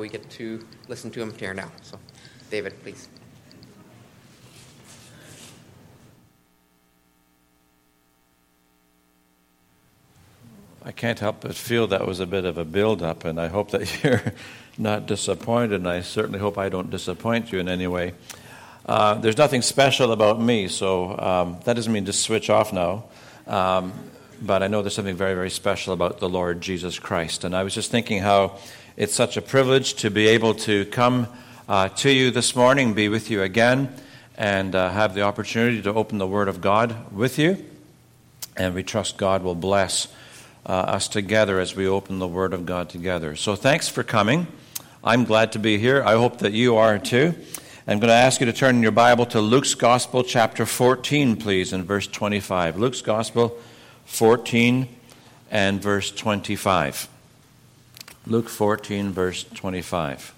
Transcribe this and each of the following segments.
we get to listen to him here now. So, David, please. I can't help but feel that was a bit of a build-up, and I hope that you're not disappointed, and I certainly hope I don't disappoint you in any way. There's nothing special about me, so that doesn't mean just switch off now. But I know there's something very, very special about the Lord Jesus Christ. And I was just thinking how it's such a privilege to be able to come to you this morning, be with you again, and have the opportunity to open the Word of God with you. And we trust God will bless us together as we open the Word of God together. So thanks for coming. I'm glad to be here. I hope that you are too. I'm going to ask you to turn in your Bible to Luke's Gospel, chapter 14, please, and verse 25. Luke's Gospel 14 and verse 25. Luke 14, verse 25.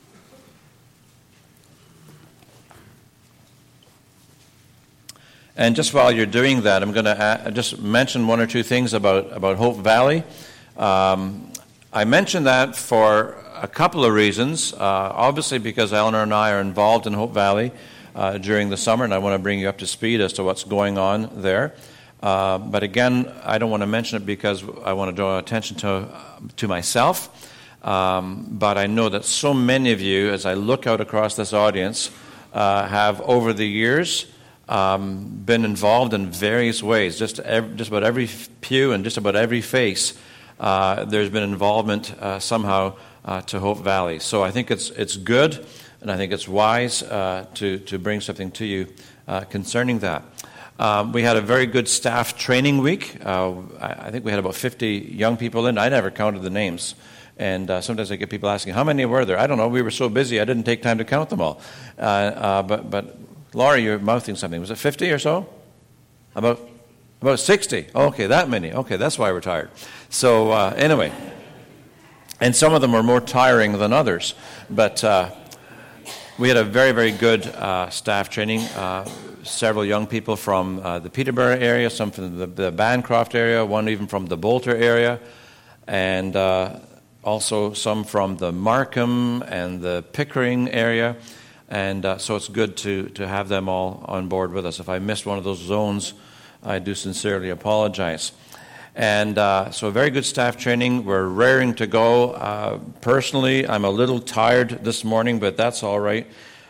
And just while you're doing that, I'm going to just mention one or two things about Hope Valley. I mention that for a couple of reasons. Obviously, because Eleanor and I are involved in Hope Valley during the summer, and I want to bring you up to speed as to what's going on there. But again, I don't want to mention it because I want to draw attention to myself. But I know that so many of you, as I look out across this audience, have over the years been involved in various ways. Just about every pew and just about every face, there's been involvement somehow to Hope Valley. So I think it's good, and I think it's wise to bring something to you concerning that. We had a very good staff training week. I think we had about 50 young people in. I never counted the names. And sometimes I get people asking, how many were there? I don't know. We were so busy, I didn't take time to count them all. But Laura, you're mouthing something. Was it 50 or so? About 60. Okay, that many. Okay, that's why we're tired. So anyway, and some of them were more tiring than others. But we had a very, very good staff training. Several young people from the Peterborough area, some from the Bancroft area, one even from the Bolter area, and also some from the Markham and the Pickering area. And so it's good to have them all on board with us. If I missed one of those zones, I do sincerely apologize. And so very good staff training. We're raring to go. Personally, I'm a little tired this morning, but that's all right.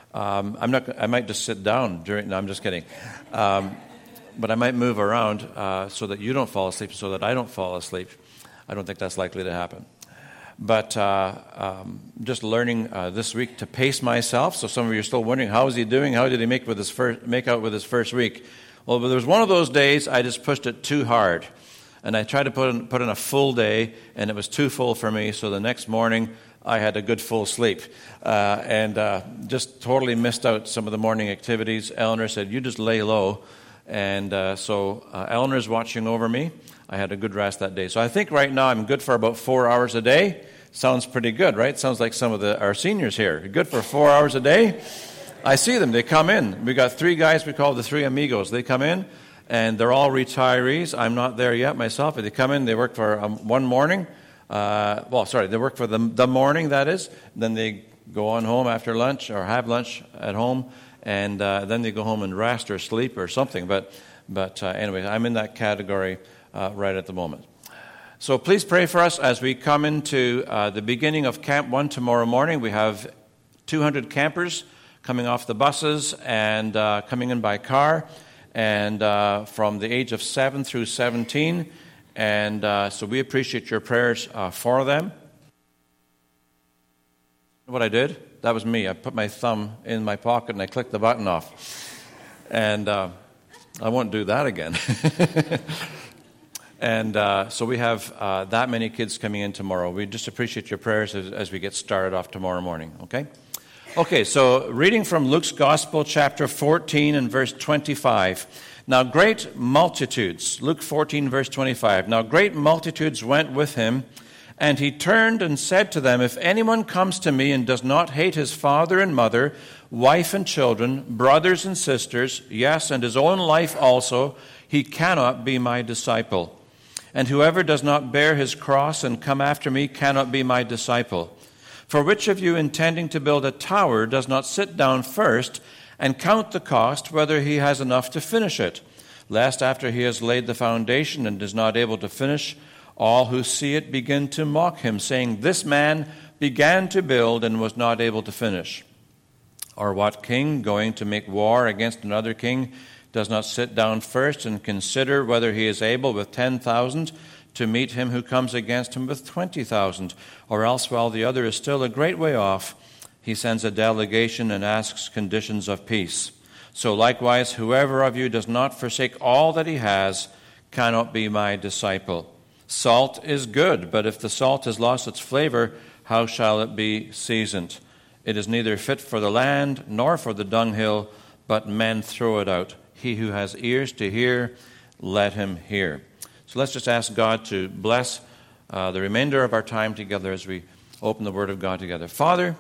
I might just sit down during. No, I'm just kidding. But I might move around so that you don't fall asleep, so that I don't fall asleep. I don't think that's likely to happen. But just learning this week to pace myself. So some of you are still wondering, how is he doing? How did he make out with his first week? Well, there was one of those days I just pushed it too hard. And I tried to put in a full day, and it was too full for me. So the next morning, I had a good full sleep. And just totally missed out some of the morning activities. Eleanor said, you just lay low. And so Eleanor's watching over me. I had a good rest that day. So I think right now I'm good for about 4 hours a day. Sounds pretty good, right? Sounds like some of our seniors here. Good for 4 hours a day? I see them. They come in. We got 3 guys we call the 3 amigos. They come in, and they're all retirees. I'm not there yet myself, but they come in. They work for one morning. They work for the morning, that is. Then they go on home after lunch or have lunch at home, and then they go home and rest or sleep or something. But anyway, I'm in that category right at the moment. So please pray for us as we come into the beginning of Camp 1 tomorrow morning. We have 200 campers coming off the buses and coming in by car, and from the age of 7 through 17. And so we appreciate your prayers for them. What I did? That was me. I put my thumb in my pocket and I clicked the button off. And I won't do that again. And so we have that many kids coming in tomorrow. We just appreciate your prayers as we get started off tomorrow morning, okay? Okay, so reading from Luke's Gospel, chapter 14 and verse 25. Now great multitudes, Luke 14, verse 25. Now great multitudes went with him, and he turned and said to them, if anyone comes to me and does not hate his father and mother, wife and children, brothers and sisters, yes, and his own life also, he cannot be my disciple. And whoever does not bear his cross and come after me cannot be my disciple. For which of you, intending to build a tower, does not sit down first and count the cost, whether he has enough to finish it? Lest after he has laid the foundation and is not able to finish, all who see it begin to mock him, saying, This man began to build and was not able to finish. Or what king, going to make war against another king, does not sit down first and consider whether he is able with 10,000 to meet him who comes against him with 20,000? Or else, while the other is still a great way off, he sends a delegation and asks conditions of peace. So likewise, whoever of you does not forsake all that he has cannot be my disciple. Salt is good, but if the salt has lost its flavor, how shall it be seasoned? It is neither fit for the land nor for the dunghill, but men throw it out. He who has ears to hear, let him hear. So let's just ask God to bless the remainder of our time together as we open the Word of God together. Father,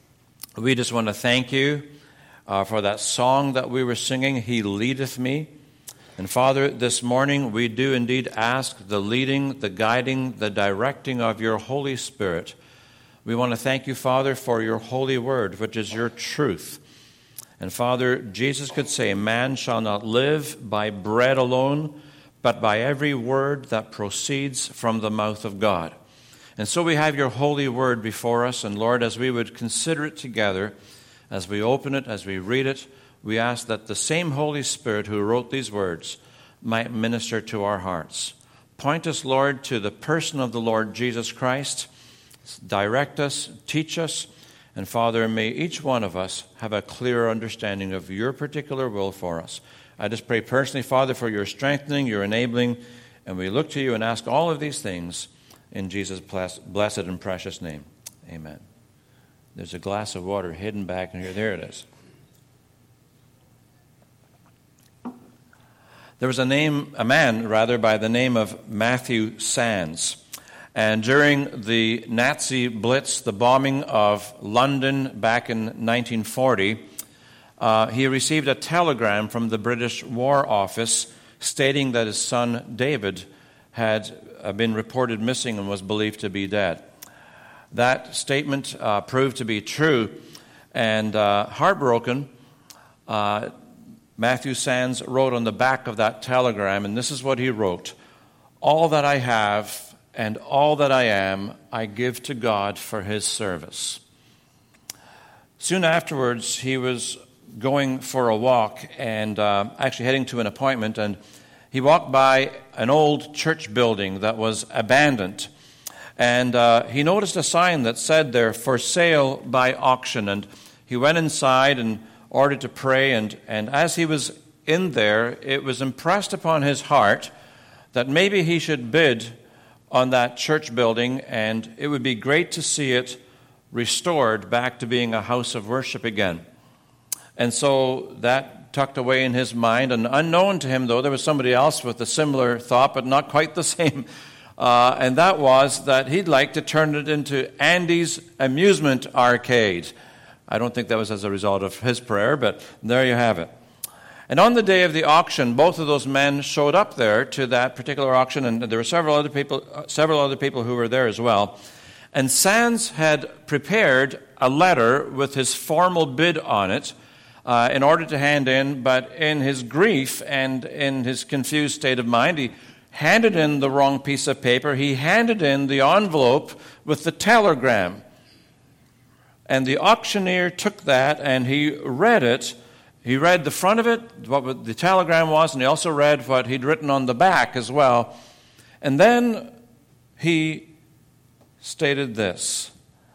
we just want to thank you for that song that we were singing, He Leadeth Me. And Father, this morning we do indeed ask the leading, the guiding, the directing of your Holy Spirit. We want to thank you, Father, for your holy word, which is your truth. And Father, Jesus could say, man shall not live by bread alone, but by every word that proceeds from the mouth of God. And so we have your holy word before us, and Lord, as we would consider it together, as we open it, as we read it, we ask that the same Holy Spirit who wrote these words might minister to our hearts. Point us, Lord, to the person of the Lord Jesus Christ. Direct us, teach us, and Father, may each one of us have a clearer understanding of your particular will for us. I just pray personally, Father, for your strengthening, your enabling, and we look to you and ask all of these things in Jesus' blessed and precious name. Amen. There's a glass of water hidden back in here. There it is. There was a man by the name of Matthew Sands. And during the Nazi Blitz, the bombing of London back in 1940, he received a telegram from the British War Office stating that his son David had been reported missing and was believed to be dead. That statement proved to be true, and heartbroken, Matthew Sands wrote on the back of that telegram, and this is what he wrote: All that I have and all that I am, I give to God for his service. Soon afterwards, he was going for a walk and actually heading to an appointment, and he walked by an old church building that was abandoned. And he noticed a sign that said there, for sale by auction. And he went inside and ordered to pray. And as he was in there, it was impressed upon his heart that maybe he should bid on that church building, and it would be great to see it restored back to being a house of worship again. And so that tucked away in his mind, and unknown to him, though, there was somebody else with a similar thought, but not quite the same. And that was that he'd like to turn it into Andy's Amusement Arcade. I don't think that was as a result of his prayer, but there you have it. And on the day of the auction, both of those men showed up there to that particular auction, and there were several other people who were there as well. And Sands had prepared a letter with his formal bid on it in order to hand in, but in his grief and in his confused state of mind, he handed in the wrong piece of paper. He handed in the envelope with the telegram. And the auctioneer took that and he read it. He read the front of it, what the telegram was, and he also read what he'd written on the back as well. And then he stated this.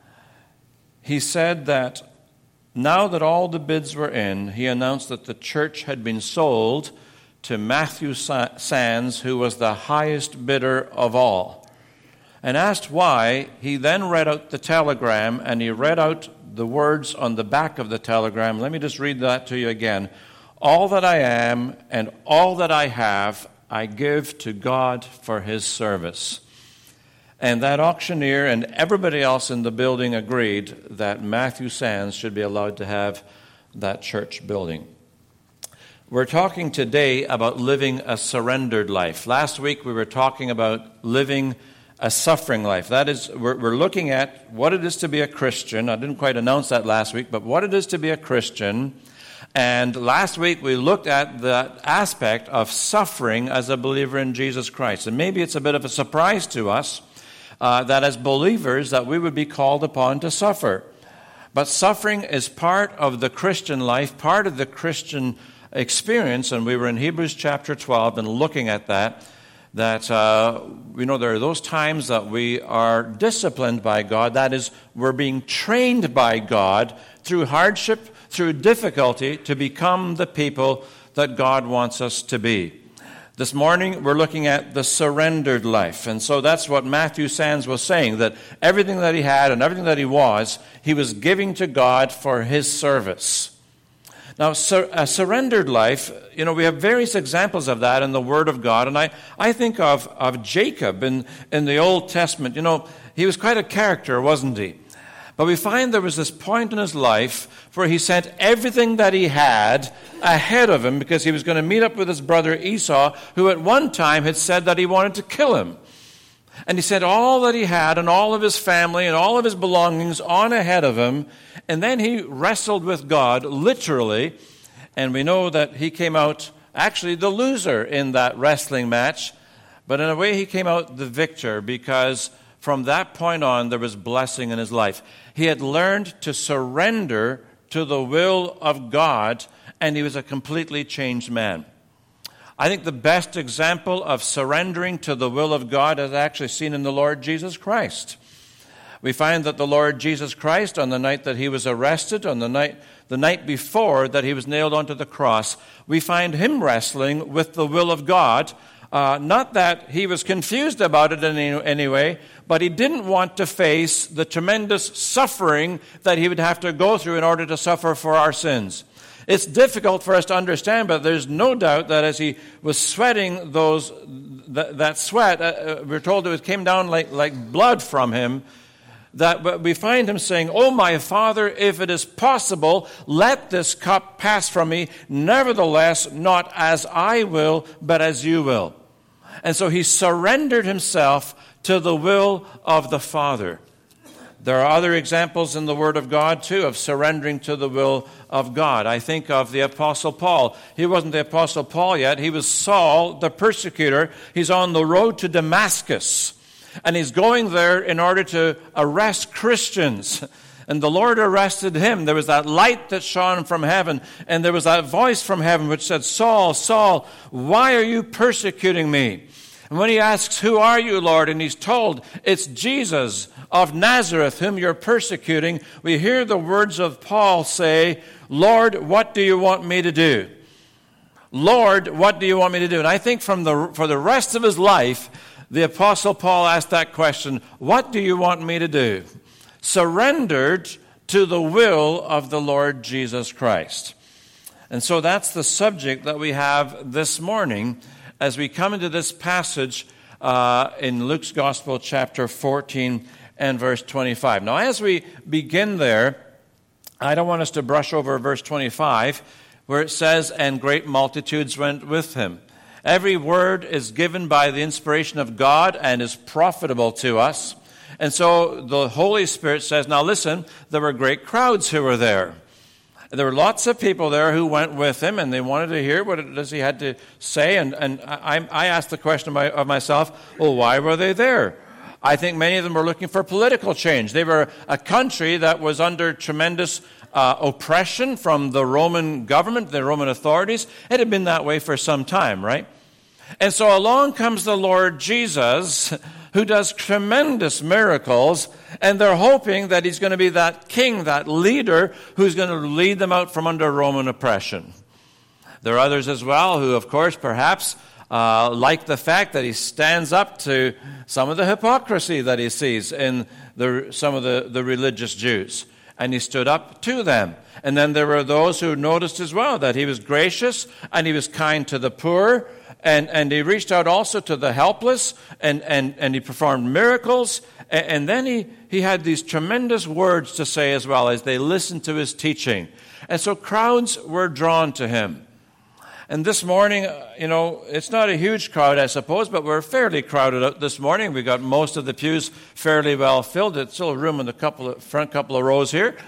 He said that now that all the bids were in, he announced that the church had been sold to Matthew Sands, who was the highest bidder of all. And asked why, he then read out the telegram, and he read out the words on the back of the telegram. Let me just read that to you again. All that I am and all that I have, I give to God for his service. And that auctioneer and everybody else in the building agreed that Matthew Sands should be allowed to have that church building. We're talking today about living a surrendered life. Last week we were talking about living a suffering life. That is, we're looking at what it is to be a Christian. I didn't quite announce that last week, but what it is to be a Christian. And last week we looked at the aspect of suffering as a believer in Jesus Christ. And maybe it's a bit of a surprise to us that as believers that we would be called upon to suffer. But suffering is part of the Christian life, part of the Christian experience. And we were in Hebrews chapter 12 and looking at that there are those times that we are disciplined by God. That is, we're being trained by God through hardship, through difficulty, to become the people that God wants us to be. This morning, we're looking at the surrendered life. And so that's what Matthew Sands was saying, that everything that he had and everything that he was giving to God for his service. Now, a surrendered life, we have various examples of that in the Word of God. And I think of Jacob in the Old Testament. He was quite a character, wasn't he? But we find there was this point in his life where he sent everything that he had ahead of him because he was going to meet up with his brother Esau, who at one time had said that he wanted to kill him. And he sent all that he had and all of his family and all of his belongings on ahead of him. And then he wrestled with God, literally. And we know that he came out actually the loser in that wrestling match. But in a way, he came out the victor because from that point on, there was blessing in his life. He had learned to surrender to the will of God, and he was a completely changed man. I think the best example of surrendering to the will of God is actually seen in the Lord Jesus Christ. We find that the Lord Jesus Christ, on the night that he was arrested, on the night before that he was nailed onto the cross, we find him wrestling with the will of God. Not that he was confused about it in any way, but he didn't want to face the tremendous suffering that he would have to go through in order to suffer for our sins. It's difficult for us to understand, but there's no doubt that as he was sweating that sweat, we're told it came down like blood from him, that we find him saying, "Oh, my Father, if it is possible, let this cup pass from me. Nevertheless, not as I will, but as you will." And so he surrendered himself to the will of the Father. There are other examples in the Word of God, too, of surrendering to the will of God. I think of the Apostle Paul. He wasn't the Apostle Paul yet. He was Saul, the persecutor. He's on the road to Damascus. And he's going there in order to arrest Christians. And the Lord arrested him. There was that light that shone from heaven. And there was that voice from heaven which said, "Saul, Saul, why are you persecuting me?" And when he asks, "Who are you, Lord?" and he's told, "It's Jesus of Nazareth whom you're persecuting," we hear the words of Paul say, "Lord, what do you want me to do?" Lord, what do you want me to do? And I think for the rest of his life, the Apostle Paul asked that question, "What do you want me to do?" Surrendered to the will of the Lord Jesus Christ. And so that's the subject that we have this morning as we come into this passage in Luke's Gospel, chapter 14 and verse 25. Now, as we begin there, I don't want us to brush over verse 25, where it says, "And great multitudes went with him." Every word is given by the inspiration of God and is profitable to us. And so the Holy Spirit says, now listen, there were great crowds who were there. There were lots of people there who went with him, and they wanted to hear what it is he had to say. And I asked the question of myself, well, why were they there? I think many of them were looking for political change. They were a country that was under tremendous oppression from the Roman government, the Roman authorities. It had been that way for some time, right? And so along comes the Lord Jesus, who does tremendous miracles, and they're hoping that he's going to be that king, that leader, who's going to lead them out from under Roman oppression. There are others as well who, of course, perhaps like the fact that he stands up to some of the hypocrisy that he sees in some of the religious Jews. And he stood up to them. And then there were those who noticed as well that he was gracious and he was kind to the poor. And he reached out also to the helpless, and he performed miracles. And then he had these tremendous words to say as well as they listened to his teaching. And so crowds were drawn to him. And this morning, it's not a huge crowd, I suppose, but we're fairly crowded out this morning. We got most of the pews fairly well filled. There's still room in the front couple of rows here.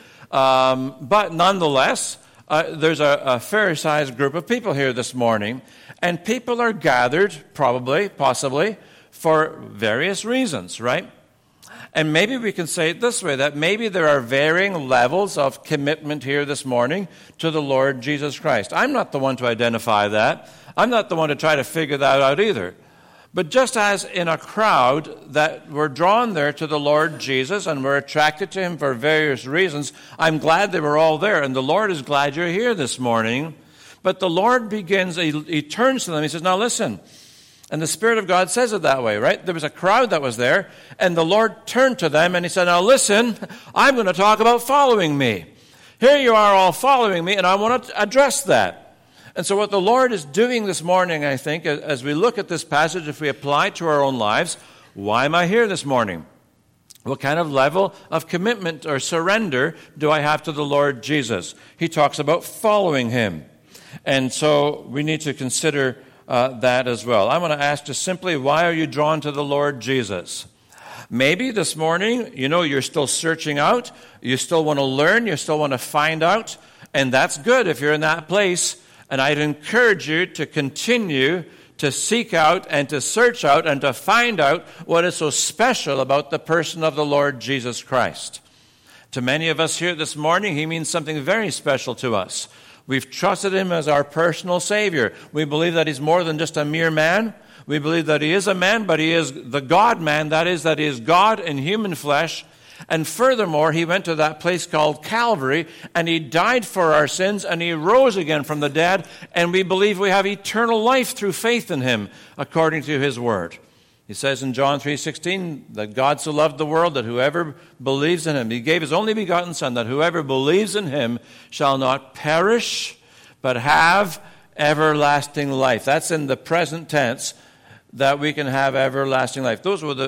But nonetheless, there's a fair-sized group of people here this morning. And people are gathered, possibly, for various reasons, right? And maybe we can say it this way, that maybe there are varying levels of commitment here this morning to the Lord Jesus Christ. I'm not the one to identify that. I'm not the one to try to figure that out either. But just as in a crowd that we're drawn there to the Lord Jesus and we're attracted to him for various reasons, I'm glad they were all there, and the Lord is glad you're here this morning. But the Lord begins, he turns to them, he says, now listen. And the Spirit of God says it that way, right? There was a crowd that was there, and the Lord turned to them and he said, now listen, I'm going to talk about following me. Here you are all following me, and I want to address that. And so what the Lord is doing this morning, I think, as we look at this passage, if we apply it to our own lives, why am I here this morning? What kind of level of commitment or surrender do I have to the Lord Jesus? He talks about following him. And so we need to consider that as well. I want to ask just simply, why are you drawn to the Lord Jesus? Maybe this morning, you're still searching out. You still want to learn. You still want to find out. And that's good if you're in that place. And I'd encourage you to continue to seek out and to search out and to find out what is so special about the person of the Lord Jesus Christ. To many of us here this morning, he means something very special to us. We've trusted him as our personal Savior. We believe that he's more than just a mere man. We believe that he is a man, but he is the God-man. That is he is God in human flesh. And furthermore, he went to that place called Calvary, and he died for our sins, and he rose again from the dead, and we believe we have eternal life through faith in him, according to his word. He says in John 3:16 that God so loved the world that whoever believes in him, he gave his only begotten Son, that whoever believes in him shall not perish, but have everlasting life. That's in the present tense, that we can have everlasting life. Those were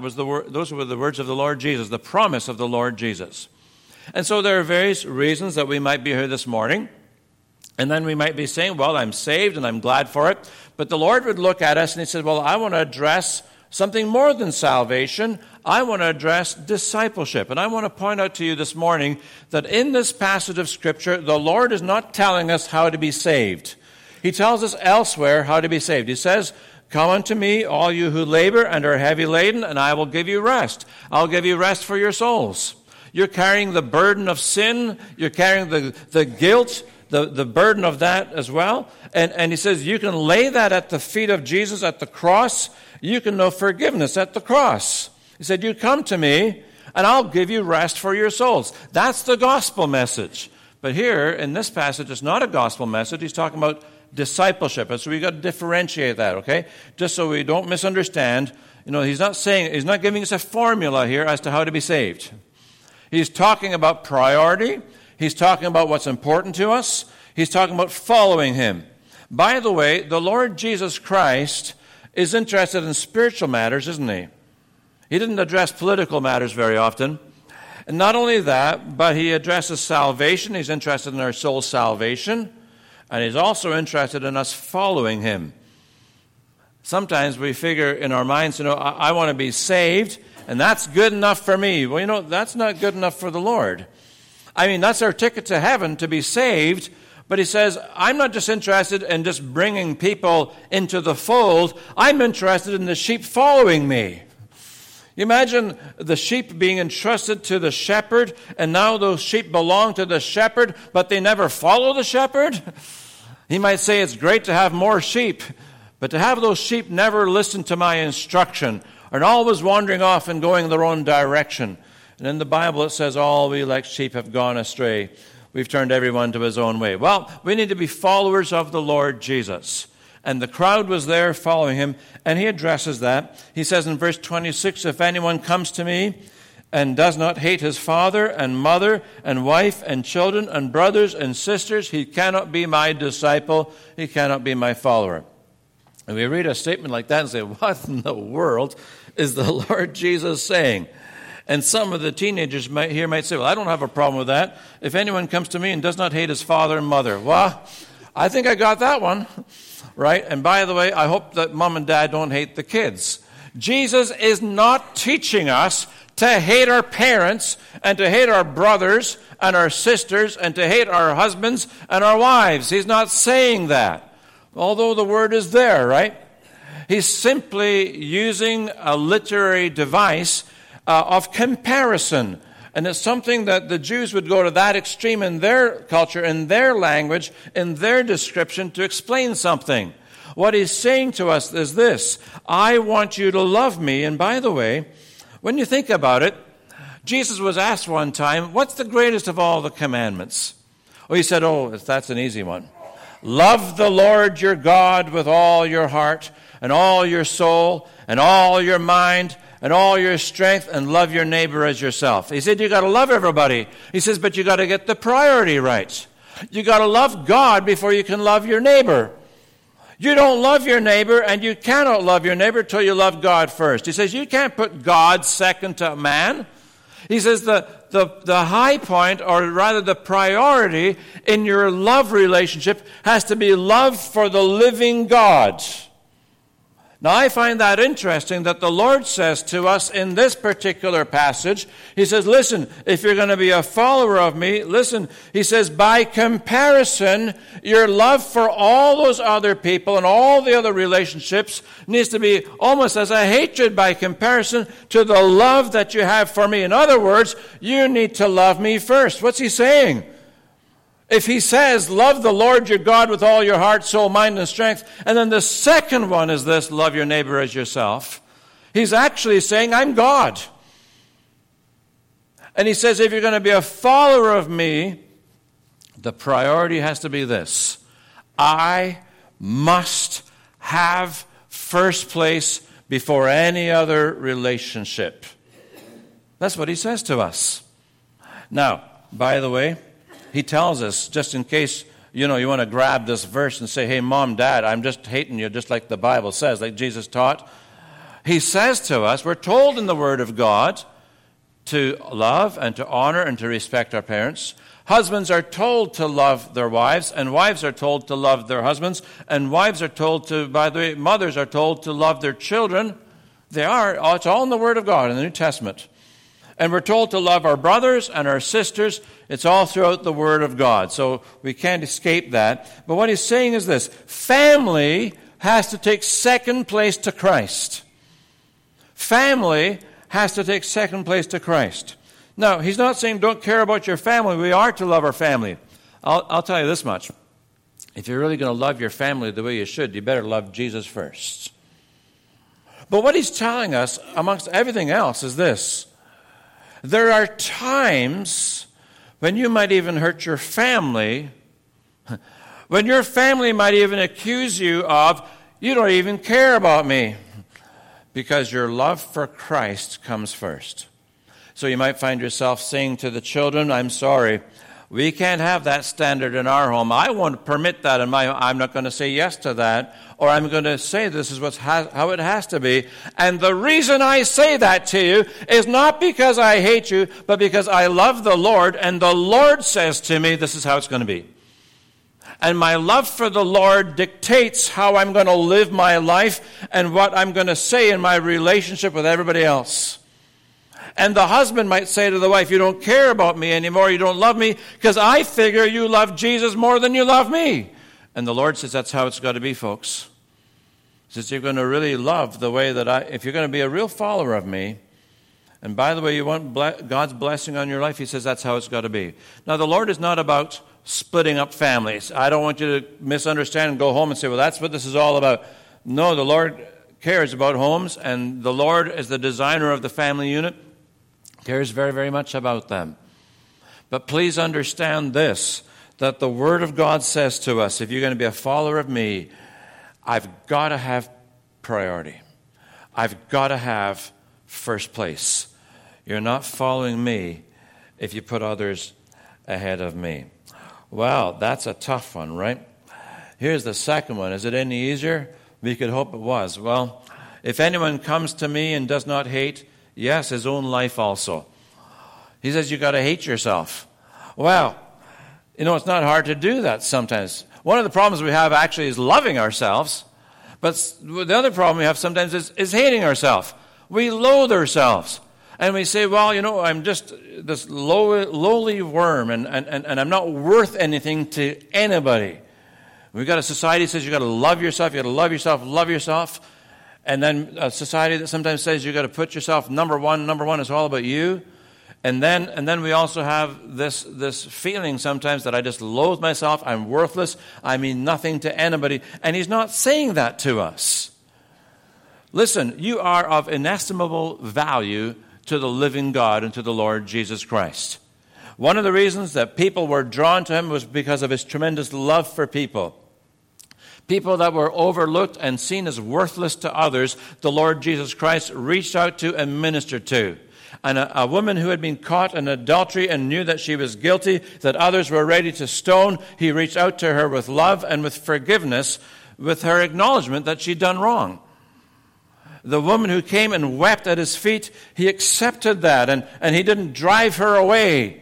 the words of the Lord Jesus, the promise of the Lord Jesus. And so there are various reasons that we might be here this morning. And then we might be saying, well, I'm saved and I'm glad for it. But the Lord would look at us and he said, well, I want to address something more than salvation. I want to address discipleship. And I want to point out to you this morning that in this passage of Scripture, the Lord is not telling us how to be saved. He tells us elsewhere how to be saved. He says, come unto me, all you who labor and are heavy laden, and I will give you rest. I'll give you rest for your souls. You're carrying the burden of sin. You're carrying the guilt, the burden of that as well. And he says, you can lay that at the feet of Jesus at the cross. You can know forgiveness at the cross. He said, you come to me, and I'll give you rest for your souls. That's the gospel message. But here, in this passage, it's not a gospel message. He's talking about discipleship. And so we've got to differentiate that, okay? Just so we don't misunderstand. He's not giving us a formula here as to how to be saved. He's talking about priority. He's talking about what's important to us. He's talking about following him. By the way, the Lord Jesus Christ is interested in spiritual matters, isn't he? He didn't address political matters very often. And not only that, but he addresses salvation. He's interested in our soul's salvation. And he's also interested in us following him. Sometimes we figure in our minds, I want to be saved, and that's good enough for me. Well, that's not good enough for the Lord. That's our ticket to heaven, to be saved. But he says, I'm not just interested in just bringing people into the fold. I'm interested in the sheep following me. You imagine the sheep being entrusted to the shepherd, and now those sheep belong to the shepherd, but they never follow the shepherd? He might say it's great to have more sheep, but to have those sheep never listen to my instruction, and always wandering off and going their own direction. And in the Bible it says, all we like sheep have gone astray. We've turned everyone to his own way. Well, we need to be followers of the Lord Jesus. And the crowd was there following him, and he addresses that. He says in verse 26, if anyone comes to me and does not hate his father and mother and wife and children and brothers and sisters, he cannot be my disciple, he cannot be my follower. And we read a statement like that and say, what in the world is the Lord Jesus saying? And some of the teenagers might say, well, I don't have a problem with that. If anyone comes to me and does not hate his father and mother, well, I think I got that one, right? And by the way, I hope that mom and dad don't hate the kids. Jesus is not teaching us to hate our parents and to hate our brothers and our sisters and to hate our husbands and our wives. He's not saying that, although the word is there, right? He's simply using a literary device of comparison. And it's something that the Jews would go to that extreme in their culture, in their language, in their description to explain something. What he's saying to us is this: I want you to love me. And by the way, when you think about it, Jesus was asked one time, what's the greatest of all the commandments? Well, he said, that's an easy one. Love the Lord your God with all your heart and all your soul and all your mind and all your strength, and love your neighbor as yourself. He said, you got to love everybody. He says, but you got to get the priority right. You got to love God before you can love your neighbor. You don't love your neighbor, and you cannot love your neighbor till you love God first. He says you can't put God second to man. He says the high point, or rather the priority in your love relationship has to be love for the living God. Now, I find that interesting that the Lord says to us in this particular passage, he says, listen, if you're going to be a follower of me, listen, he says, by comparison, your love for all those other people and all the other relationships needs to be almost as a hatred by comparison to the love that you have for me. In other words, you need to love me first. What's he saying? If he says, love the Lord your God with all your heart, soul, mind, and strength, and then the second one is this, love your neighbor as yourself, he's actually saying, I'm God. And he says, if you're going to be a follower of me, the priority has to be this: I must have first place before any other relationship. That's what he says to us. Now, by the way, he tells us, just in case, you want to grab this verse and say, hey, mom, dad, I'm just hating you, just like the Bible says, like Jesus taught. He says to us, we're told in the Word of God to love and to honor and to respect our parents. Husbands are told to love their wives, and wives are told to love their husbands, and wives are told to, by the way, mothers are told to love their children. It's all in the Word of God in the New Testament. And we're told to love our brothers and our sisters. It's all throughout the Word of God. So we can't escape that. But what he's saying is this: family has to take second place to Christ. Family has to take second place to Christ. Now, he's not saying don't care about your family. We are to love our family. I'll tell you this much. If you're really going to love your family the way you should, you better love Jesus first. But what he's telling us, amongst everything else, is this: there are times when you might even hurt your family, when your family might even accuse you of, you don't even care about me, because your love for Christ comes first. So you might find yourself saying to the children, I'm sorry, we can't have that standard in our home. I won't permit that in my home. I'm not going to say yes to that, or I'm going to say this is how it has to be. And the reason I say that to you is not because I hate you, but because I love the Lord, and the Lord says to me, this is how it's going to be. And my love for the Lord dictates how I'm going to live my life and what I'm going to say in my relationship with everybody else. And the husband might say to the wife, you don't care about me anymore, you don't love me, because I figure you love Jesus more than you love me. And the Lord says that's how it's got to be, folks. He says you're going to really love the way that if you're going to be a real follower of me, and by the way, you want God's blessing on your life, he says that's how it's got to be. Now, the Lord is not about splitting up families. I don't want you to misunderstand and go home and say, well, that's what this is all about. No, the Lord cares about homes, and the Lord, as the designer of the family unit, cares very, very much about them. But please understand this, that the Word of God says to us, if you're going to be a follower of me, I've got to have priority. I've got to have first place. You're not following me if you put others ahead of me. Well, that's a tough one, right? Here's the second one. Is it any easier? We could hope it was. Well, if anyone comes to me and does not hate, yes, his own life also. He says you got to hate yourself. Well, it's not hard to do that sometimes. One of the problems we have actually is loving ourselves, but the other problem we have sometimes is hating ourselves. We loathe ourselves. And we say, well, I'm just this lowly worm, and I'm not worth anything to anybody. We've got a society that says you've got to love yourself, love yourself. And then a society that sometimes says you've got to put yourself number one is all about you. And then we also have this feeling sometimes that I just loathe myself, I'm worthless, I mean nothing to anybody. And he's not saying that to us. Listen, you are of inestimable value to the living God and to the Lord Jesus Christ. One of the reasons that people were drawn to him was because of his tremendous love for people. People that were overlooked and seen as worthless to others, the Lord Jesus Christ reached out to and ministered to. And a woman who had been caught in adultery and knew that she was guilty, that others were ready to stone, he reached out to her with love and with forgiveness, with her acknowledgement that she'd done wrong. The woman who came and wept at his feet, he accepted that, and he didn't drive her away.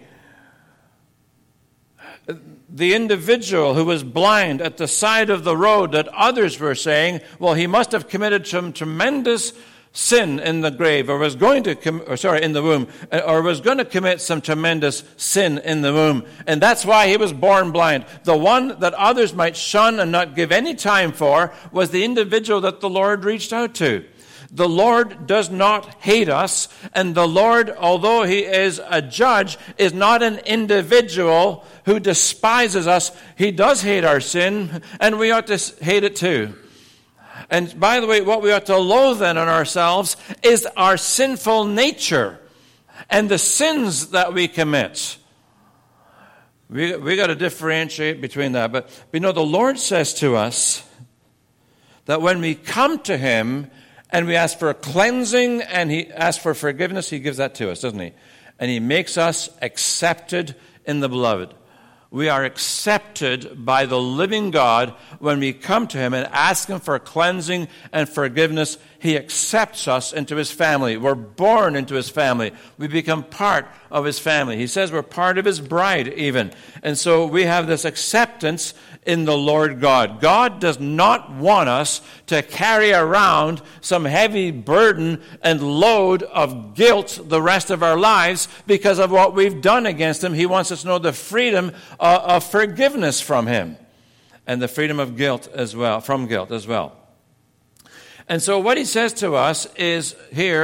The individual who was blind at the side of the road that others were saying, well, he must have committed some tremendous sin in the grave, or was going to in the womb, or was going to commit some tremendous sin in the womb, and that's why he was born blind. The one that others might shun and not give any time for was the individual that the Lord reached out to. The Lord does not hate us, and the Lord, although he is a judge, is not an individual who despises us. He does hate our sin, and we ought to hate it too. And by the way, what we ought to loathe then in ourselves is our sinful nature and the sins that we commit. We got to differentiate between that. But the Lord says to us that when we come to him and we ask for a cleansing and he asks for forgiveness, he gives that to us, doesn't he? And he makes us accepted in the beloved. We are accepted by the living God when we come to him and ask him for cleansing and forgiveness. He accepts us into his family. We're born into his family. We become part of his family. He says we're part of his bride even. And so we have this acceptance in the Lord God. God does not want us to carry around some heavy burden and load of guilt the rest of our lives because of what we've done against him. He wants us to know the freedom of forgiveness from him and the freedom of guilt as well, from guilt as well. And so what he says to us is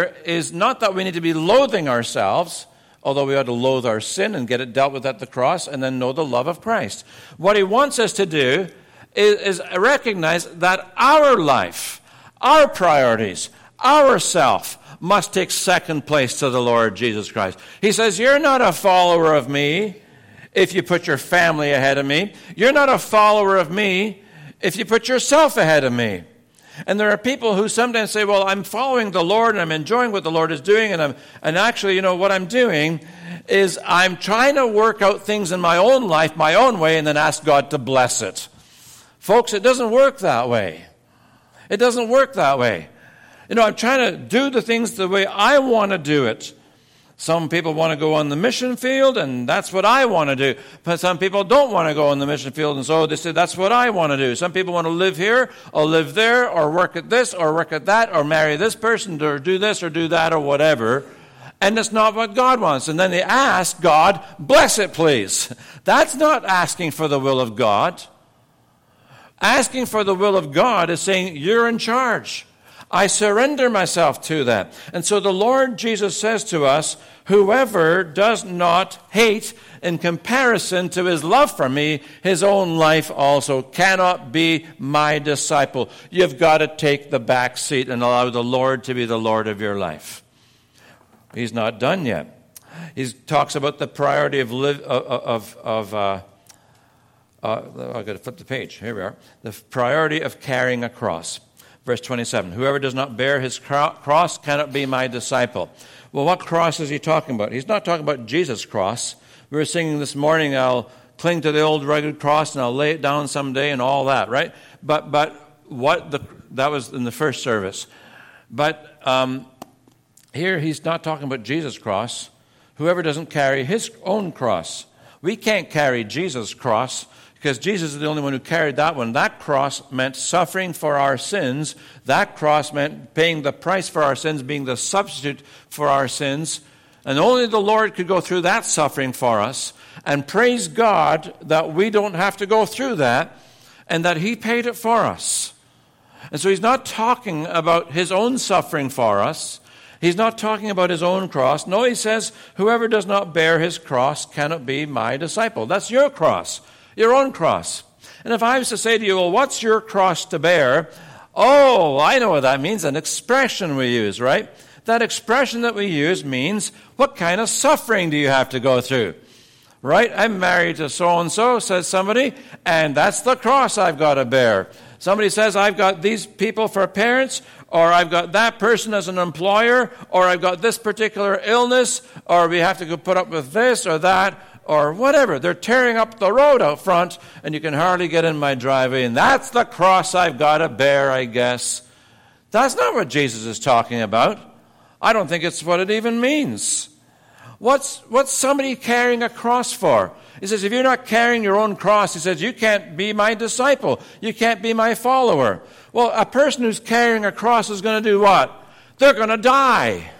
not that we need to be loathing ourselves, although we ought to loathe our sin and get it dealt with at the cross and then know the love of Christ. What he wants us to do is recognize that our life, our priorities, our self must take second place to the Lord Jesus Christ. He says, you're not a follower of me if you put your family ahead of me. You're not a follower of me if you put yourself ahead of me. And there are people who sometimes say, well, I'm following the Lord and I'm enjoying what the Lord is doing, and actually, what I'm doing is I'm trying to work out things in my own life, my own way, and then ask God to bless it. Folks, it doesn't work that way. It doesn't work that way. I'm trying to do the things the way I want to do it. Some people want to go on the mission field, and that's what I want to do. But some people don't want to go on the mission field, and so they say, that's what I want to do. Some people want to live here, or live there, or work at this, or work at that, or marry this person, or do this, or do that, or whatever. And it's not what God wants. And then they ask God, bless it, please. That's not asking for the will of God. Asking for the will of God is saying, you're in charge. I surrender myself to that. And so the Lord Jesus says to us, whoever does not hate in comparison to his love for me, his own life also cannot be my disciple. You've got to take the back seat and allow the Lord to be the Lord of your life. He's not done yet. He talks about the priority of I've got to flip the page. Here we are. The priority of carrying a cross. Verse 27, whoever does not bear his cross cannot be my disciple. Well, what cross is he talking about? He's not talking about Jesus' cross. We were singing this morning, I'll cling to the old rugged cross and I'll lay it down someday and all that, right? But that was in the first service. But here he's not talking about Jesus' cross. Whoever doesn't carry his own cross. We can't carry Jesus' cross because Jesus is the only one who carried that one. That cross meant suffering for our sins. That cross meant paying the price for our sins, being the substitute for our sins. And only the Lord could go through that suffering for us. And praise God that we don't have to go through that, and that he paid it for us. And so he's not talking about his own suffering for us. He's not talking about his own cross. No, he says, whoever does not bear his cross cannot be my disciple. That's your cross, your own cross. And if I was to say to you, well, what's your cross to bear? Oh, I know what that means, an expression we use, right? That expression that we use means, what kind of suffering do you have to go through? Right? I'm married to so-and-so, says somebody, and that's the cross I've got to bear. Somebody says, I've got these people for parents, or I've got that person as an employer, or I've got this particular illness, or we have to go put up with this or that, or whatever. They're tearing up the road out front, and you can hardly get in my driveway, and that's the cross I've got to bear, I guess. That's not what Jesus is talking about. I don't think it's what it even means. What's somebody carrying a cross for? He says, if you're not carrying your own cross, he says, you can't be my disciple. You can't be my follower. Well, a person who's carrying a cross is going to do what? They're going to die.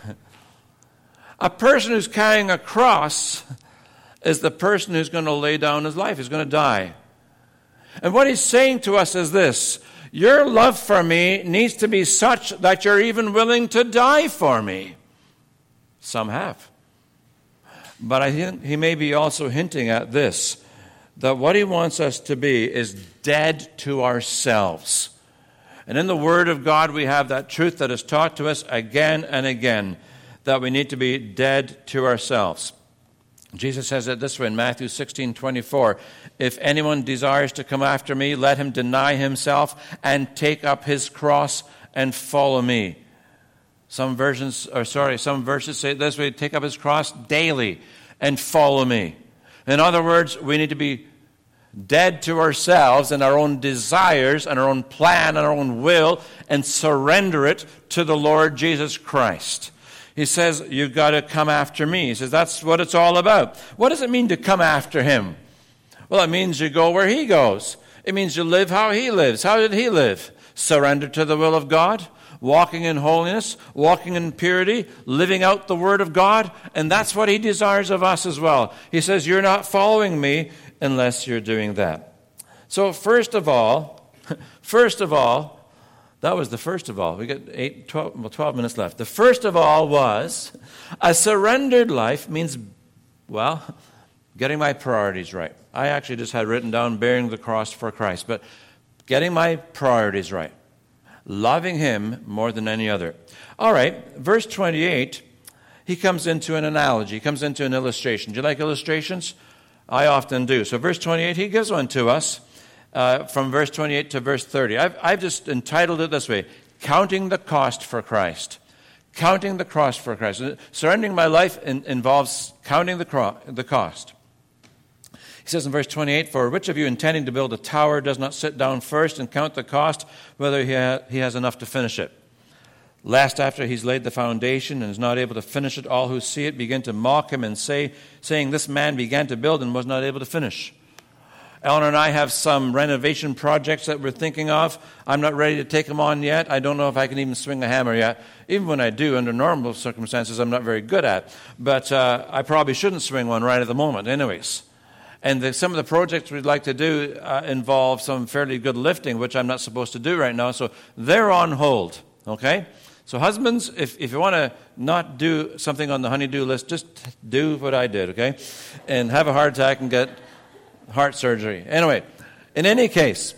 A person who's carrying a cross is the person who's going to lay down his life. He's going to die. And what he's saying to us is this: your love for me needs to be such that you're even willing to die for me. Some have. But I think he may be also hinting at this, that what he wants us to be is dead to ourselves. And in the Word of God, we have that truth that is taught to us again and again, that we need to be dead to ourselves. Jesus says it this way in Matthew 16:24, if anyone desires to come after me, let him deny himself and take up his cross and follow me. Some verses say it this way: take up his cross daily and follow me. In other words, we need to be dead to ourselves and our own desires and our own plan and our own will, and surrender it to the Lord Jesus Christ. He says, you've got to come after me. He says, that's what it's all about. What does it mean to come after him? Well, it means you go where he goes. It means you live how he lives. How did he live? Surrender to the will of God, walking in holiness, walking in purity, living out the Word of God, and that's what he desires of us as well. He says, you're not following me unless you're doing that. So first of all, that was the first of all. We got 12 minutes left. The first of all was, a surrendered life means, well, getting my priorities right. I actually just had written down bearing the cross for Christ, but getting my priorities right. Loving him more than any other. All right, verse 28, he comes into an analogy. He comes into an illustration. Do you like illustrations? I often do. So verse 28, he gives one to us from verse 28 to verse 30. I've just entitled it this way: counting the cost for Christ. Counting the cost for Christ. Surrendering my life involves counting the cost. He says in verse 28, for which of you intending to build a tower does not sit down first and count the cost, whether he has enough to finish it? Lest after he's laid the foundation and is not able to finish it, all who see it begin to mock him and saying, this man began to build and was not able to finish. Eleanor and I have some renovation projects that we're thinking of. I'm not ready to take them on yet. I don't know if I can even swing a hammer yet. Even when I do, under normal circumstances, I'm not very good at. But I probably shouldn't swing one right at the moment anyways. And some of the projects we'd like to do involve some fairly good lifting, which I'm not supposed to do right now. So they're on hold, okay? So husbands, if you want to not do something on the honey-do list, just do what I did, okay? And have a heart attack and get heart surgery. Anyway, in any case,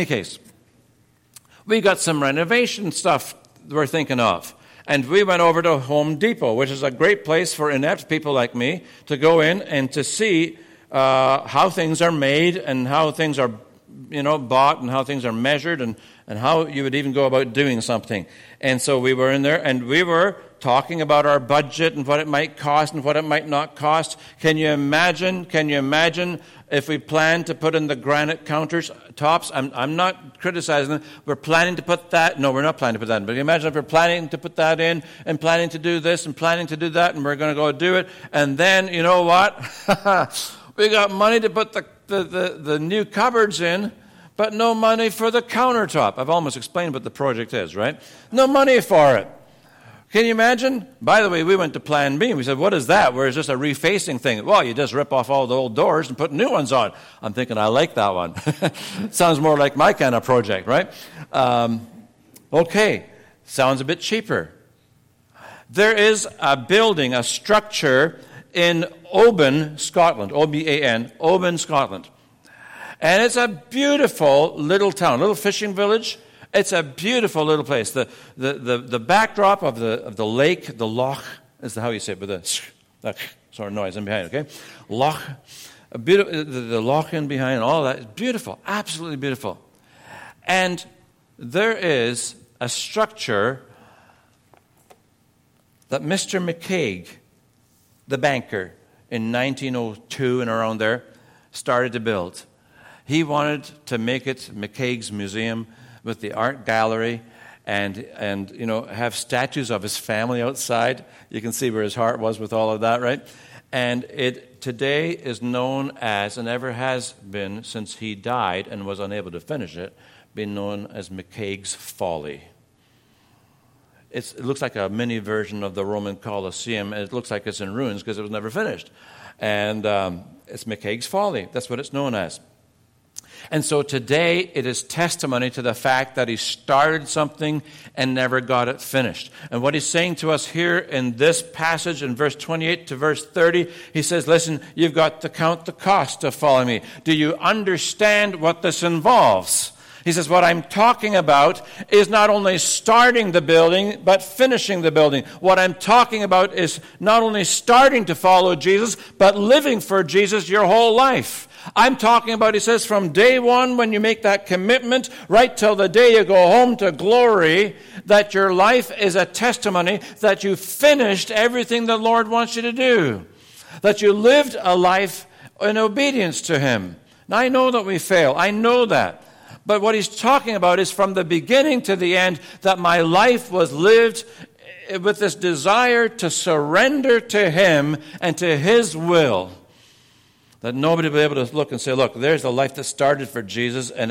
we got some renovation stuff we're thinking of. And we went over to Home Depot, which is a great place for inept people like me to go in and to see how things are made and how things are, bought and how things are measured and how you would even go about doing something. And so we were in there and we were talking about our budget and what it might cost and what it might not cost. Can you imagine if we plan to put in the granite countertops? I'm not criticizing them. We're planning to put that. No, we're not planning to put that in. But imagine if we're planning to put that in and planning to do this and planning to do that and we're going to go do it. And then, you know what? We got money to put the new cupboards in, but no money for the countertop. I've almost explained what the project is, right? No money for it. Can you imagine? By the way, we went to Plan B. We said, what is that? Where is this a refacing thing? Well, you just rip off all the old doors and put new ones on. I'm thinking, I like that one. Sounds more like my kind of project, right? Okay, sounds a bit cheaper. There is a building, a structure in Oban, Scotland, O-B-A-N, Oban, Scotland. And it's a beautiful little town, little fishing village. It's a beautiful little place. The backdrop of the lake, the loch, is how you say it, with the sort of noise in behind, okay? Loch, the loch in behind and all that is beautiful, absolutely beautiful. And there is a structure that Mr. McCaig, the banker, in 1902 and around there, started to build. He wanted to make it McCaig's Museum with the art gallery and have statues of his family outside. You can see where his heart was with all of that, right? And it today is known as, and ever has been since he died and was unable to finish it, been known as McCaig's Folly. It looks like a mini version of the Roman Colosseum, and it looks like it's in ruins because it was never finished. And it's McCaig's Folly. That's what it's known as. And so today it is testimony to the fact that he started something and never got it finished. And what he's saying to us here in this passage in verse 28 to verse 30, he says, listen, you've got to count the cost of following me. Do you understand what this involves? He says, what I'm talking about is not only starting the building, but finishing the building. What I'm talking about is not only starting to follow Jesus, but living for Jesus your whole life. I'm talking about, he says, from day one when you make that commitment, right till the day you go home to glory, that your life is a testimony that you finished everything the Lord wants you to do. That you lived a life in obedience to Him. Now, I know that we fail. I know that. But what he's talking about is from the beginning to the end, that my life was lived with this desire to surrender to Him and to His will. That nobody will be able to look and say, look, there's a life that started for Jesus and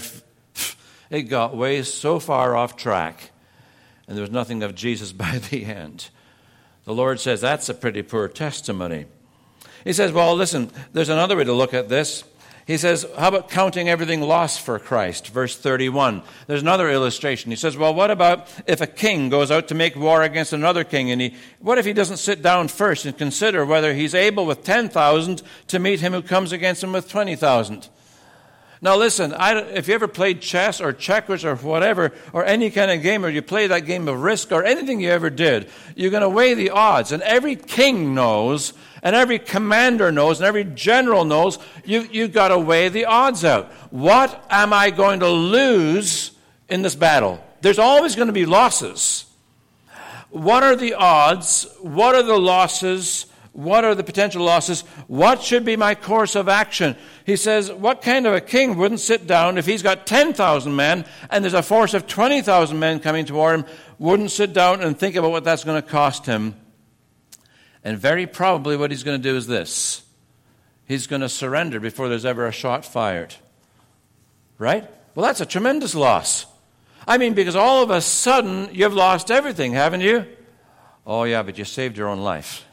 it got way so far off track. And there was nothing of Jesus by the end. The Lord says that's a pretty poor testimony. He says, well, listen, there's another way to look at this. He says, how about counting everything lost for Christ? Verse 31. There's another illustration. He says, well, what about if a king goes out to make war against another king, and what if he doesn't sit down first and consider whether he's able with 10,000 to meet him who comes against him with 20,000? Now listen, if you ever played chess or checkers or whatever, or any kind of game, or you play that game of Risk or anything you ever did, you're going to weigh the odds. And every king knows, and every commander knows, and every general knows, you've got to weigh the odds out. What am I going to lose in this battle? There's always going to be losses. What are the odds? What are the losses? What are the potential losses? What should be my course of action? He says, what kind of a king wouldn't sit down if he's got 10,000 men and there's a force of 20,000 men coming toward him, wouldn't sit down and think about what that's going to cost him? And very probably what he's going to do is this. He's going to surrender before there's ever a shot fired. Right? Well, that's a tremendous loss. I mean, because all of a sudden you've lost everything, haven't you? Oh, yeah, but you saved your own life.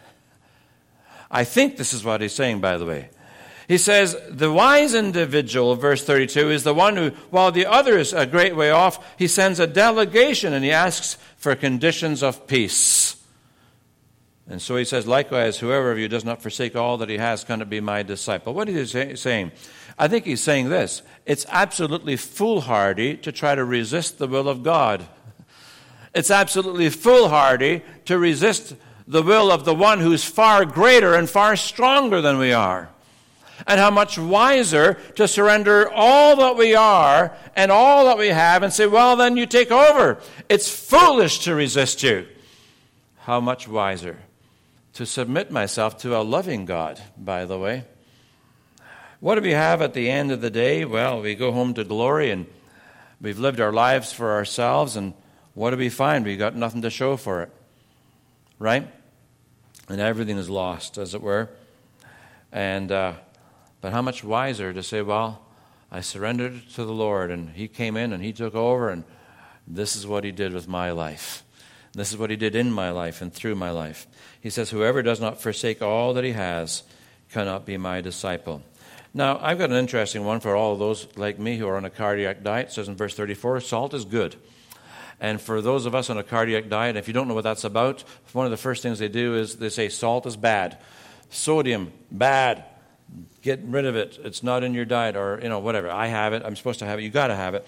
I think this is what he's saying, by the way. He says, the wise individual, verse 32, is the one who, while the other is a great way off, he sends a delegation and he asks for conditions of peace. And so he says, likewise, whoever of you does not forsake all that he has cannot be my disciple. What is he saying? I think he's saying this. It's absolutely foolhardy to try to resist the will of God. It's absolutely foolhardy to resist the will of the one who's far greater and far stronger than we are. And how much wiser to surrender all that we are and all that we have and say, well, then you take over. It's foolish to resist you. How much wiser to submit myself to a loving God, by the way. What do we have at the end of the day? Well, we go home to glory and we've lived our lives for ourselves, and what do we find? We've got nothing to show for it. Right? And everything is lost, as it were. And But how much wiser to say, well, I surrendered to the Lord, and he came in and he took over, and this is what he did with my life. This is what he did in my life and through my life. He says, whoever does not forsake all that he has cannot be my disciple. Now, I've got an interesting one for all of those like me who are on a cardiac diet. It says in verse 34, salt is good. And for those of us on a cardiac diet, if you don't know what that's about, one of the first things they do is they say salt is bad. Sodium, bad. Get rid of it. It's not in your diet, or, whatever. I have it. I'm supposed to have it. You got to have it.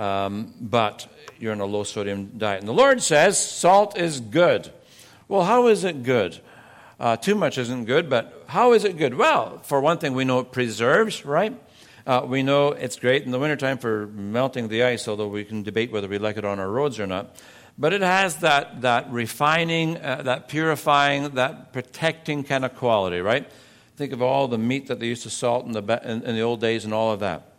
But you're on a low-sodium diet. And the Lord says salt is good. Well, how is it good? Too much isn't good, but how is it good? Well, for one thing, we know it preserves, right? We know it's great in the wintertime for melting the ice, although we can debate whether we like it on our roads or not. But it has that refining, that purifying, that protecting kind of quality, right? Think of all the meat that they used to salt in the old days and all of that.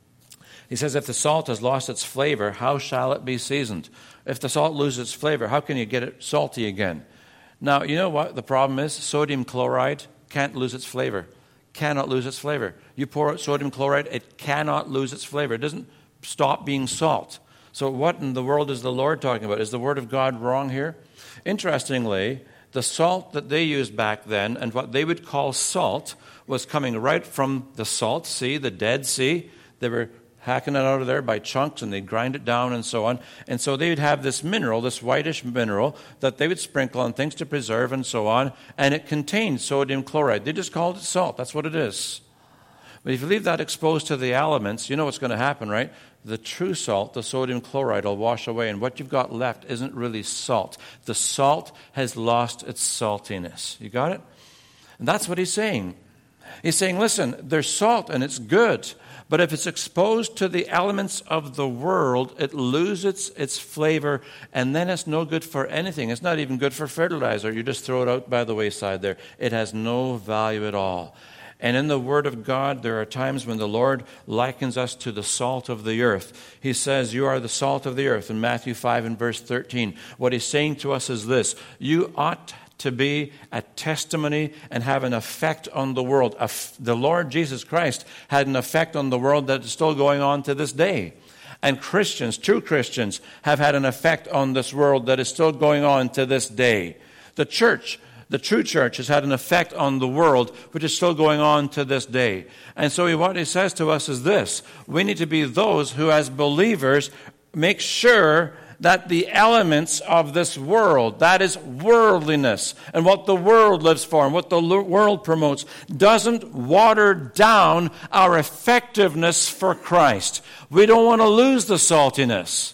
He says, if the salt has lost its flavor, how shall it be seasoned? If the salt loses its flavor, how can you get it salty again? Now, you know what the problem is? Sodium chloride can't lose its flavor. Cannot lose its flavor. You pour out sodium chloride, it cannot lose its flavor. It doesn't stop being salt. So what in the world is the Lord talking about? Is the Word of God wrong here? Interestingly, the salt that they used back then, and what they would call salt, was coming right from the Salt Sea, the Dead Sea. They were hacking it out of there by chunks, and they'd grind it down and so on. And so they would have this mineral, this whitish mineral, that they would sprinkle on things to preserve and so on, and it contained sodium chloride. They just called it salt. That's what it is. But if you leave that exposed to the elements, you know what's going to happen, right? The true salt, the sodium chloride, will wash away, and what you've got left isn't really salt. The salt has lost its saltiness. You got it? And that's what he's saying. He's saying, listen, there's salt and it's good, but if it's exposed to the elements of the world, it loses its flavor, and then it's no good for anything. It's not even good for fertilizer. You just throw it out by the wayside there. It has no value at all. And in the Word of God, there are times when the Lord likens us to the salt of the earth. He says, you are the salt of the earth in Matthew 5 and verse 13. What he's saying to us is this: you ought to be a testimony and have an effect on the world. The Lord Jesus Christ had an effect on the world that is still going on to this day. And Christians, true Christians, have had an effect on this world that is still going on to this day. The church, the true church, has had an effect on the world, which is still going on to this day. And so what he says to us is this: we need to be those who, as believers, make sure that the elements of this world, that is worldliness, and what the world lives for and what the world promotes, doesn't water down our effectiveness for Christ. We don't want to lose the saltiness.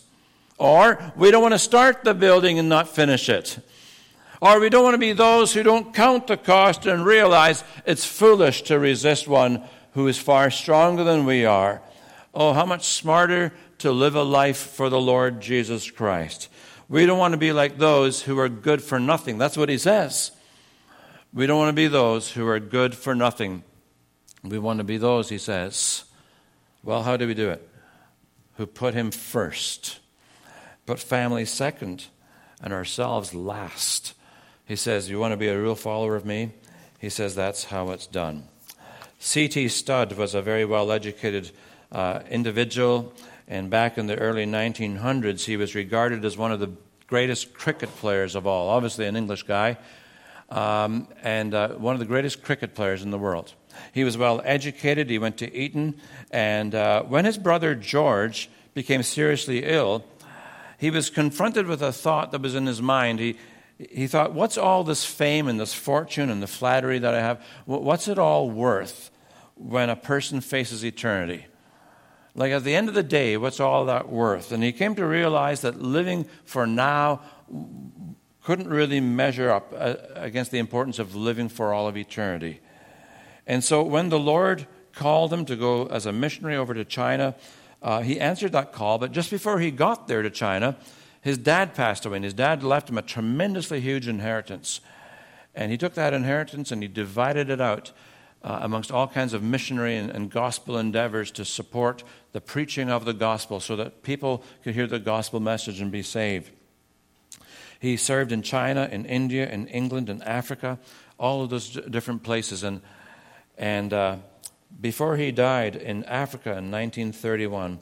Or we don't want to start the building and not finish it. Or we don't want to be those who don't count the cost and realize it's foolish to resist one who is far stronger than we are. Oh, how much smarter to live a life for the Lord Jesus Christ. We don't want to be like those who are good for nothing. That's what he says. We don't want to be those who are good for nothing. We want to be those, he says. Well, how do we do it? Who put him first, put family second, and ourselves last. He says, you want to be a real follower of me? He says that's how it's done. C.T. Studd was a very well-educated individual, and back in the early 1900s, he was regarded as one of the greatest cricket players of all. Obviously an English guy, and one of the greatest cricket players in the world. He was well-educated. He went to Eton, and when his brother George became seriously ill, he was confronted with a thought that was in his mind. He thought, what's all this fame and this fortune and the flattery that I have? What's it all worth when a person faces eternity? Like at the end of the day, what's all that worth? And he came to realize that living for now couldn't really measure up against the importance of living for all of eternity. And so when the Lord called him to go as a missionary over to China, he answered that call. But just before he got there to China, his dad passed away, and his dad left him a tremendously huge inheritance. And he took that inheritance and he divided it out amongst all kinds of missionary and gospel endeavors to support the preaching of the gospel so that people could hear the gospel message and be saved. He served in China, in India, in England, in Africa, all of those different places. And before he died in Africa in 1931,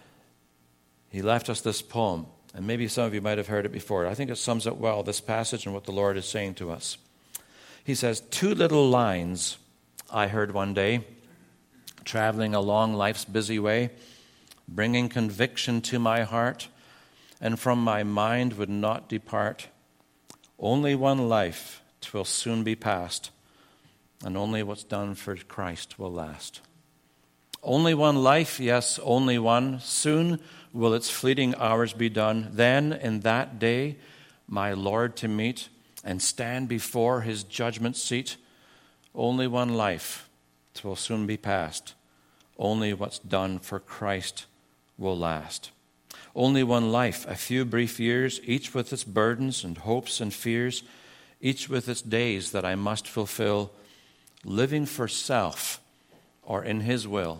he left us this poem. And maybe some of you might have heard it before. I think it sums up well, this passage and what the Lord is saying to us. He says, 2 little lines I heard one day, traveling along life's busy way, bringing conviction to my heart, and from my mind would not depart. Only one life, 'twill soon be past, and only what's done for Christ will last. Only one life, yes, only one. Soon will its fleeting hours be done. Then, in that day, my Lord to meet and stand before his judgment seat. Only one life, 'twill soon be past. Only what's done for Christ will last. Only one life, a few brief years, each with its burdens and hopes and fears, each with its days that I must fulfill, living for self or in his will.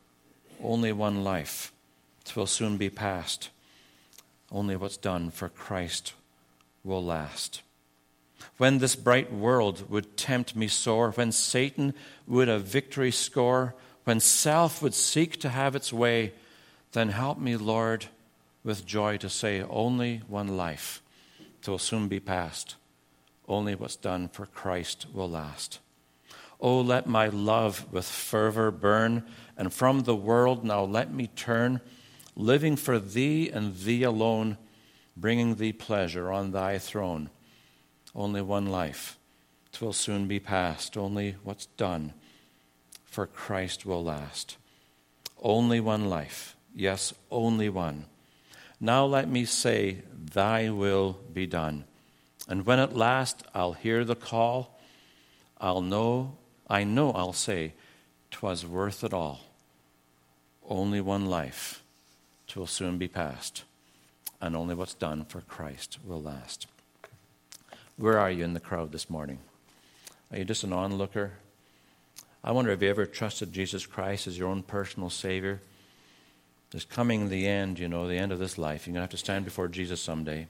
Only one life, 'twill soon be past. Only what's done for Christ will last. When this bright world would tempt me sore, when Satan would a victory score, when self would seek to have its way, then help me, Lord, with joy to say, only one life, 'twill soon be past. Only what's done for Christ will last. Oh, let my love with fervor burn, and from the world now let me turn, living for thee and thee alone, bringing thee pleasure on thy throne. Only one life, 'twill soon be past. Only what's done for Christ will last. Only one life, yes, only one. Now let me say, thy will be done. And when at last I'll hear the call, I know I'll say, 'twas worth it all. Only one life, 'twill soon be past, and only what's done for Christ will last. Where are you in the crowd this morning? Are you just an onlooker? I wonder if you ever trusted Jesus Christ as your own personal Savior. There's coming the end, the end of this life. You're going to have to stand before Jesus someday.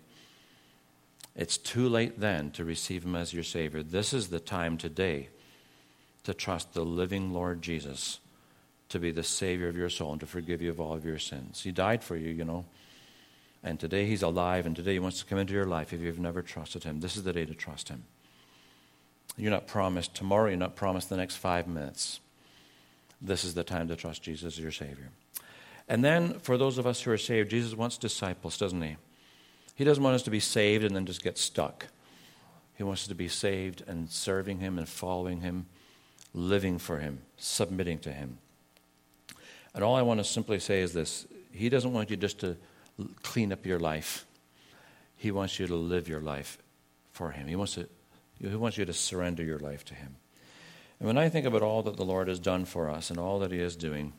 It's too late then to receive him as your Savior. This is the time today to trust the living Lord Jesus to be the Savior of your soul and to forgive you of all of your sins. He died for you, and today he's alive, and today he wants to come into your life if you've never trusted him. This is the day to trust him. You're not promised tomorrow. You're not promised the next 5 minutes. This is the time to trust Jesus as your Savior. And then for those of us who are saved, Jesus wants disciples, doesn't he? He doesn't want us to be saved and then just get stuck. He wants us to be saved and serving him and following him, living for him, submitting to him. And all I want to simply say is this. He doesn't want you just to clean up your life. He wants you to live your life for him. He wants you to surrender your life to him. And when I think about all that the Lord has done for us and all that he is doing,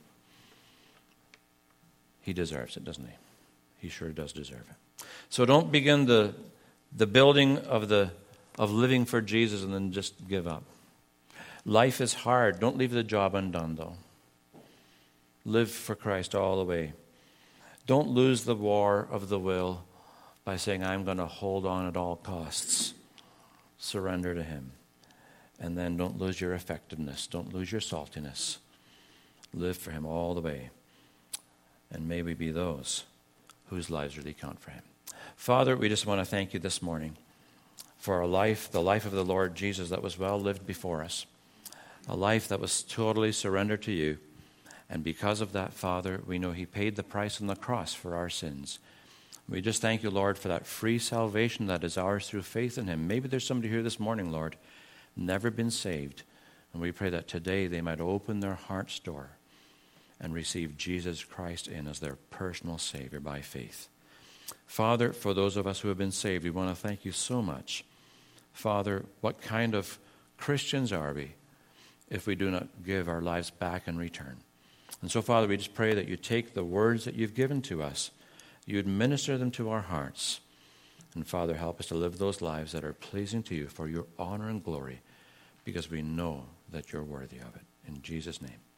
he deserves it, doesn't he? He sure does deserve it. So don't begin the building of living for Jesus and then just give up. Life is hard. Don't leave the job undone, though. Live for Christ all the way. Don't lose the war of the will by saying, I'm going to hold on at all costs. Surrender to him. And then don't lose your effectiveness. Don't lose your saltiness. Live for him all the way. And may we be those whose lives really count for him. Father, we just want to thank you this morning for our life, the life of the Lord Jesus that was well lived before us. A life that was totally surrendered to you. And because of that, Father, we know he paid the price on the cross for our sins. We just thank you, Lord, for that free salvation that is ours through faith in him. Maybe there's somebody here this morning, Lord, never been saved. And we pray that today they might open their heart's door and receive Jesus Christ in as their personal Savior by faith. Father, for those of us who have been saved, we want to thank you so much. Father, what kind of Christians are we if we do not give our lives back in return? And so, Father, we just pray that you take the words that you've given to us, you administer them to our hearts. And, Father, help us to live those lives that are pleasing to you for your honor and glory, because we know that you're worthy of it. In Jesus' name.